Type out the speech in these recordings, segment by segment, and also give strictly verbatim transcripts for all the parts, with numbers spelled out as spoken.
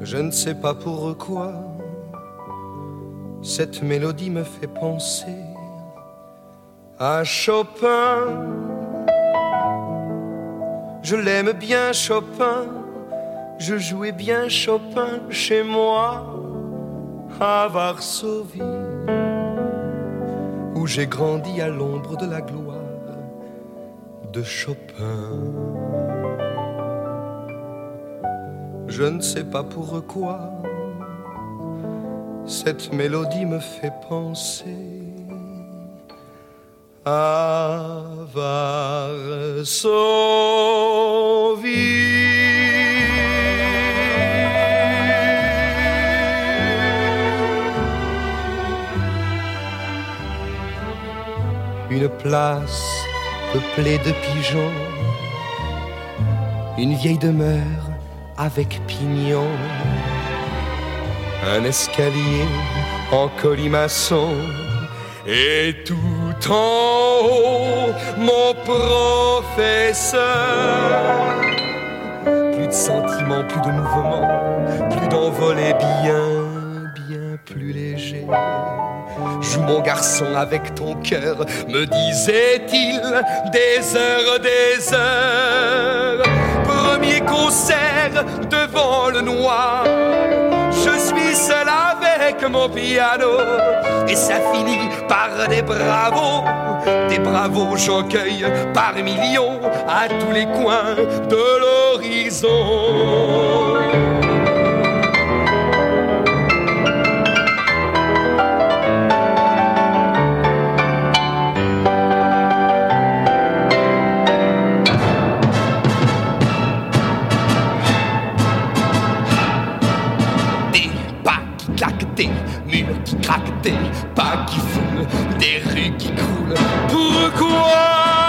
Je ne sais pas pourquoi cette mélodie me fait penser à Chopin. Je l'aime bien Chopin, je jouais bien Chopin chez moi à Varsovie, où j'ai grandi à l'ombre de la gloire de Chopin. Je ne sais pas pourquoi cette mélodie me fait penser à Varsovie. Une place peuplée de pigeons, une vieille demeure avec pignon, un escalier en colimaçon, et tout en haut mon professeur. Plus de sentiments, plus de mouvements, plus d'envolée, bien, bien plus léger. Joue mon garçon avec ton cœur, me disait-il, des heures, des heures. Premier concert devant le noir, je suis seul avec mon piano, et ça finit par des bravos, des bravos j'en cueille par millions à tous les coins de l'horizon. Des murs qui craquent, des pas qui foulent, des rues qui coulent. Pourquoi?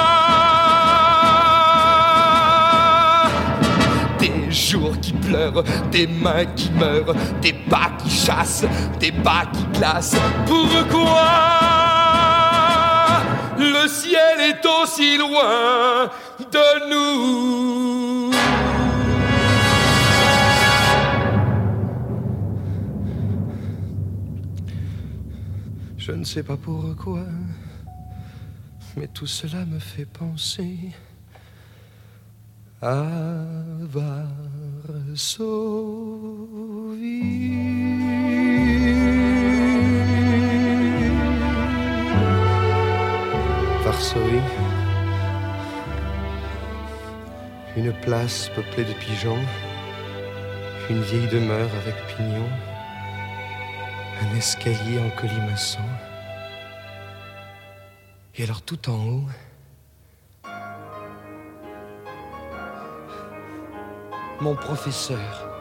Des jours qui pleurent, des mains qui meurent, des pas qui chassent, des pas qui glacent. Pourquoi? Le ciel est aussi loin de nous. Je ne sais pas pourquoi, mais tout cela me fait penser à Varsovie. Varsovie, une place peuplée de pigeons, une vieille demeure avec pignon, un escalier en colimaçon. Et alors tout en haut, mon professeur.